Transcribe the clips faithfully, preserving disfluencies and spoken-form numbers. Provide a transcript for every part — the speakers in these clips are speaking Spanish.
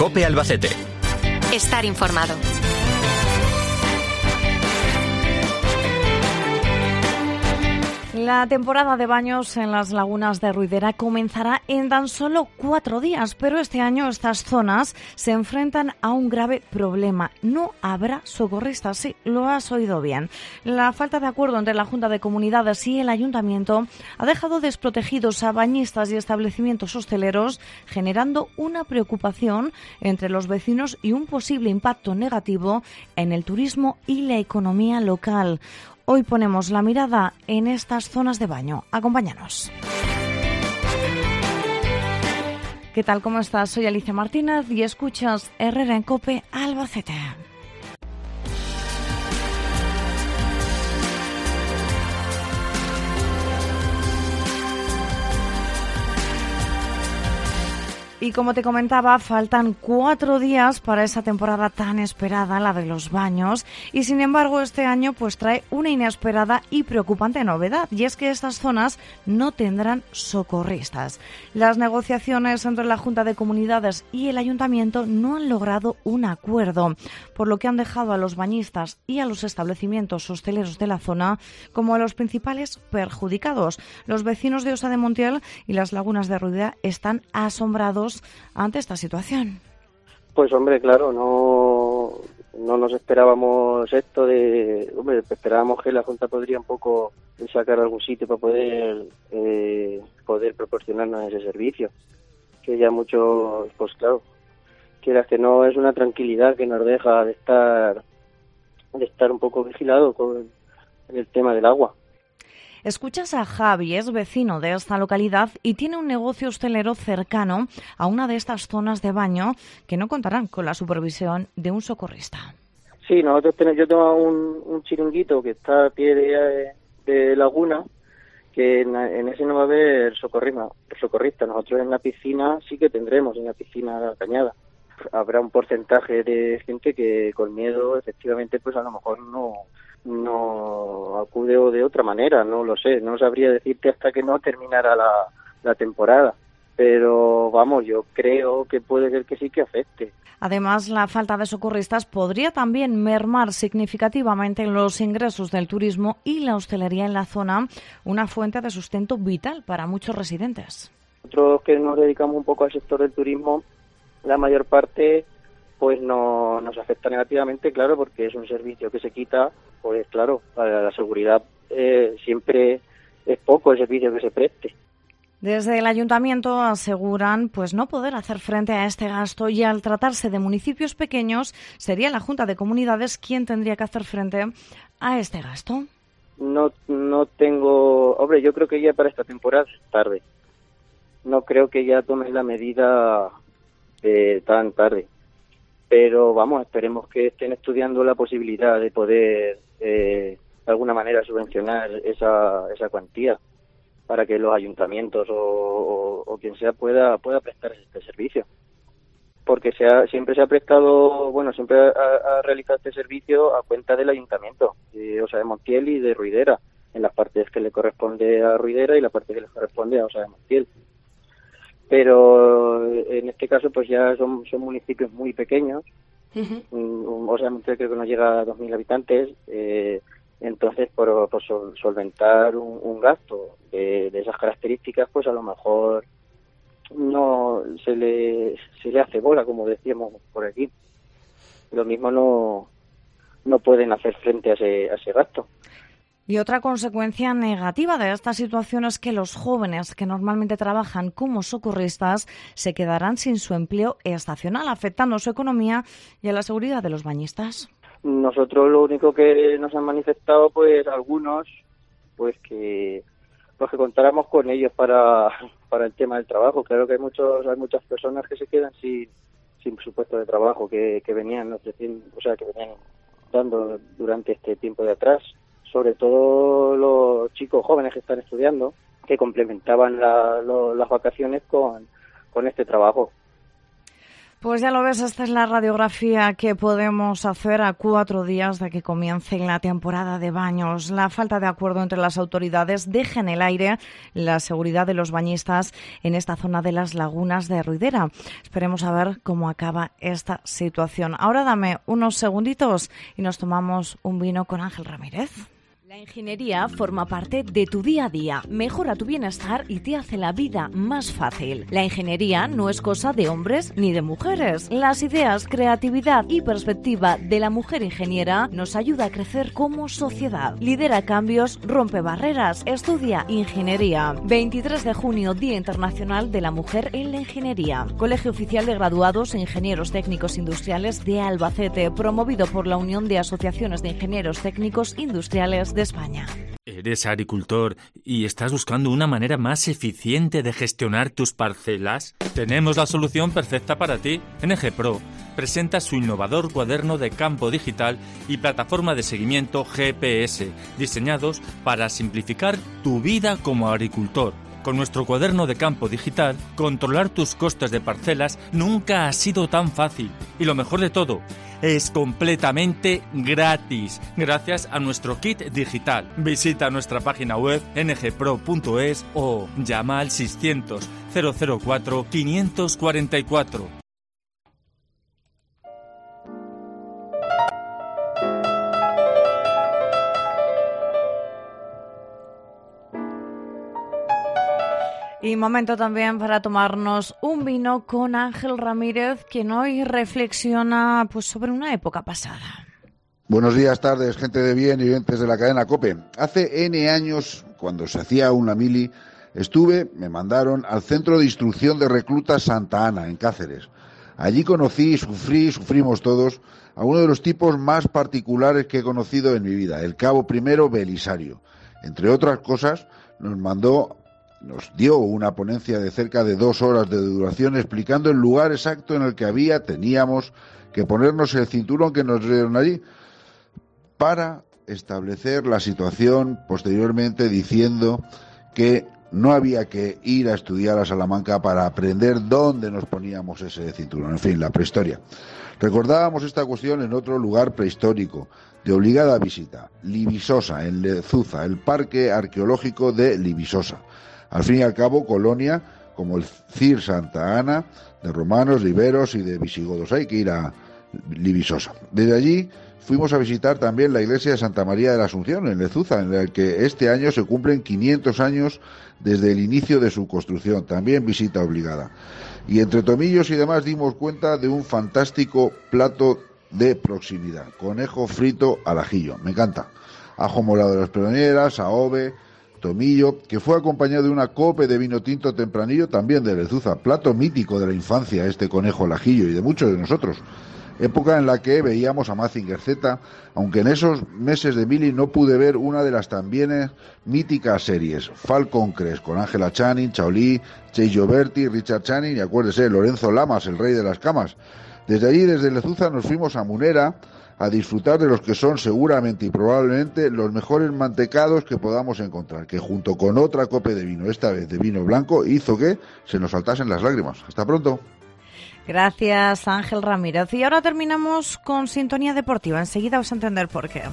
COPE Albacete. Estar informado. La temporada de baños en las lagunas de Ruidera comenzará en tan solo cuatro días, pero este año estas zonas se enfrentan a un grave problema. No habrá socorristas, sí, lo has oído bien. La falta de acuerdo entre la Junta de Comunidades y el Ayuntamiento ha dejado desprotegidos a bañistas y establecimientos hosteleros, generando una preocupación entre los vecinos y un posible impacto negativo en el turismo y la economía local. Hoy ponemos la mirada en estas zonas de baño. Acompáñanos. ¿Qué tal? ¿Cómo estás? Soy Alicia Martínez y escuchas Herrera en COPE Albacete. Y como te comentaba, faltan cuatro días para esa temporada tan esperada, la de los baños, y sin embargo este año pues trae una inesperada y preocupante novedad, y es que estas zonas no tendrán socorristas. Las negociaciones entre la Junta de Comunidades y el Ayuntamiento no han logrado un acuerdo, por lo que han dejado a los bañistas y a los establecimientos hosteleros de la zona como a los principales perjudicados. Los vecinos de Osa de Montiel y las lagunas de Ruidera están asombrados ante esta situación. Pues hombre, claro, no no nos esperábamos esto de, hombre, esperábamos que la Junta podría un poco sacar algún sitio para poder eh, poder proporcionarnos ese servicio, que ya muchos, pues claro, quieras que no, es una tranquilidad que nos deja de estar de estar un poco vigilado con el tema del agua. Escuchas a Javi, es vecino de esta localidad y tiene un negocio hostelero cercano a una de estas zonas de baño que no contarán con la supervisión de un socorrista. Sí, nosotros tenemos, yo tengo un, un chiringuito que está a pie de, de laguna, que en, en ese no va a haber socorrista, socorrista. Nosotros en la piscina sí que tendremos, en la piscina Cañada. Habrá un porcentaje de gente que con miedo, efectivamente, pues a lo mejor no... no acude o de otra manera, no lo sé, no sabría decirte hasta que no terminara la, la temporada, pero vamos, yo creo que puede ser que sí que afecte. Además, la falta de socorristas podría también mermar significativamente los ingresos del turismo y la hostelería en la zona, una fuente de sustento vital para muchos residentes. Nosotros que nos dedicamos un poco al sector del turismo, la mayor parte pues no nos afecta negativamente, claro, porque es un servicio que se quita, pues claro, para la seguridad eh, siempre es poco el servicio que se preste. Desde el Ayuntamiento aseguran pues no poder hacer frente a este gasto y al tratarse de municipios pequeños sería la Junta de Comunidades quien tendría que hacer frente a este gasto. No, no tengo, hombre, yo creo que ya para esta temporada es tarde. No creo que ya tomen la medida eh, tan tarde. Pero vamos, esperemos que estén estudiando la posibilidad de poder eh, de alguna manera subvencionar esa, esa cuantía para que los ayuntamientos o, o, o quien sea pueda pueda prestar este servicio. Porque se ha, siempre se ha prestado, bueno, siempre ha, ha realizado este servicio a cuenta del ayuntamiento, de Osa de Montiel y de Ruidera, en las partes que le corresponde a Ruidera y la parte que le corresponde a Osa de Montiel. Pero en este caso pues ya son, son municipios muy pequeños, uh-huh. O sea, creo que no llega a dos mil habitantes, eh, entonces por, por sol, solventar un, un gasto de, de esas características, pues a lo mejor no se le se le hace bola, como decíamos por aquí. Lo mismo no no pueden hacer frente a ese, a ese gasto. Y otra consecuencia negativa de esta situación es que los jóvenes que normalmente trabajan como socorristas se quedarán sin su empleo estacional, afectando su economía y a la seguridad de los bañistas. Nosotros lo único que nos han manifestado, pues algunos, pues que pues que contáramos con ellos para para el tema del trabajo. Claro que hay muchos hay muchas personas que se quedan sin sin su puesto de trabajo que, que venían ofreciendo, o sea, que venían dando durante este tiempo de atrás. Sobre todo los chicos jóvenes que están estudiando, que complementaban la, lo, las vacaciones con, con este trabajo. Pues ya lo ves, esta es la radiografía que podemos hacer a cuatro días de que comience la temporada de baños. La falta de acuerdo entre las autoridades deja en el aire la seguridad de los bañistas en esta zona de las lagunas de Ruidera. Esperemos a ver cómo acaba esta situación. Ahora dame unos segunditos y nos tomamos un vino con Ángel Ramírez. La ingeniería forma parte de tu día a día, mejora tu bienestar y te hace la vida más fácil. La ingeniería no es cosa de hombres ni de mujeres. Las ideas, creatividad y perspectiva de la mujer ingeniera nos ayuda a crecer como sociedad. Lidera cambios, rompe barreras, estudia ingeniería. veintitrés de junio, Día Internacional de la Mujer en la Ingeniería. Colegio Oficial de Graduados e Ingenieros Técnicos Industriales de Albacete, promovido por la Unión de Asociaciones de Ingenieros Técnicos Industriales de España. ¿Eres agricultor y estás buscando una manera más eficiente de gestionar tus parcelas? Tenemos la solución perfecta para ti. N G Pro presenta su innovador cuaderno de campo digital y plataforma de seguimiento G P S, diseñados para simplificar tu vida como agricultor. Con nuestro cuaderno de campo digital, controlar tus costes de parcelas nunca ha sido tan fácil. Y lo mejor de todo, es completamente gratis, gracias a nuestro kit digital. Visita nuestra página web ene ge pro punto es o llama al seiscientos cero cero cuatro quinientos cuarenta y cuatro. Y momento también para tomarnos un vino con Ángel Ramírez, quien hoy reflexiona pues sobre una época pasada. Buenos días, tardes, gente de bien y oyentes de la cadena COPE. Hace N años, cuando se hacía una mili, estuve, me mandaron al Centro de Instrucción de Reclutas Santa Ana, en Cáceres. Allí conocí, sufrí, sufrimos todos, a uno de los tipos más particulares que he conocido en mi vida, el cabo primero Belisario. Entre otras cosas, nos mandó... Nos dio una ponencia de cerca de dos horas de duración explicando el lugar exacto en el que había, teníamos que ponernos el cinturón que nos dieron allí para establecer la situación, posteriormente diciendo que no había que ir a estudiar a Salamanca para aprender dónde nos poníamos ese cinturón. En fin, la prehistoria. Recordábamos esta cuestión en otro lugar prehistórico, de obligada visita, Libisosa, en Lezuza, el Parque Arqueológico de Libisosa. Al fin y al cabo, colonia como el C I R Santa Ana, de romanos, de iberos y de visigodos. Hay que ir a Libisosa. Desde allí fuimos a visitar también la iglesia de Santa María de la Asunción, en Lezuza, en la que este año se cumplen quinientos años desde el inicio de su construcción. También visita obligada. Y entre tomillos y demás dimos cuenta de un fantástico plato de proximidad. Conejo frito al ajillo. Me encanta. Ajo morado de las peronieras, aove... tomillo, que fue acompañado de una cope de vino tinto tempranillo, también de Lezuza, plato mítico de la infancia, este conejo al ajillo, y de muchos de nosotros. Época en la que veíamos a Mazinger Z, aunque en esos meses de mili no pude ver una de las también míticas series, Falcon Crest, con Angela Channing, Chaolí, Chase Gioberti, Richard Channing, y acuérdese, Lorenzo Lamas, el rey de las camas. Desde allí, desde Lezuza, nos fuimos a Munera, a disfrutar de los que son seguramente y probablemente los mejores mantecados que podamos encontrar, que junto con otra copa de vino, esta vez de vino blanco, hizo que se nos saltasen las lágrimas. Hasta pronto. Gracias, Ángel Ramírez. Y ahora terminamos con Sintonía Deportiva. Enseguida vas a entender por qué.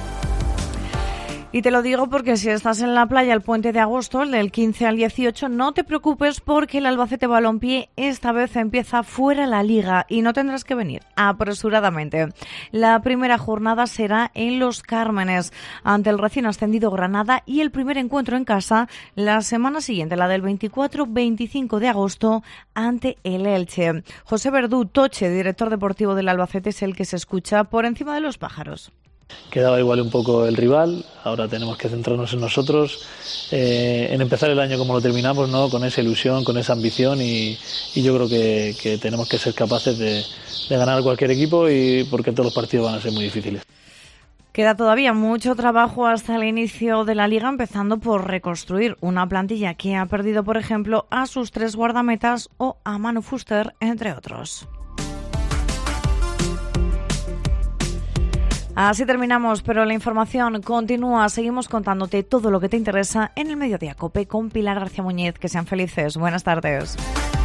Y te lo digo porque si estás en la playa el puente de agosto, el del quince al dieciocho, no te preocupes porque el Albacete Balompié esta vez empieza fuera la liga y no tendrás que venir apresuradamente. La primera jornada será en Los Cármenes ante el recién ascendido Granada y el primer encuentro en casa la semana siguiente, la del veinticuatro veinticinco de agosto ante el Elche. José Verdú Toche, director deportivo del Albacete, es el que se escucha por encima de los pájaros. Quedaba igual un poco el rival, ahora tenemos que centrarnos en nosotros, eh, en empezar el año como lo terminamos, ¿no? Con esa ilusión, con esa ambición y, y yo creo que, que tenemos que ser capaces de, de ganar a cualquier equipo y porque todos los partidos van a ser muy difíciles. Queda todavía mucho trabajo hasta el inicio de la liga, empezando por reconstruir una plantilla que ha perdido, por ejemplo, a sus tres guardametas o a Manu Fuster, entre otros. Así terminamos, pero la información continúa. Seguimos contándote todo lo que te interesa en el Mediodía COPE con Pilar García Muñiz. Que sean felices. Buenas tardes.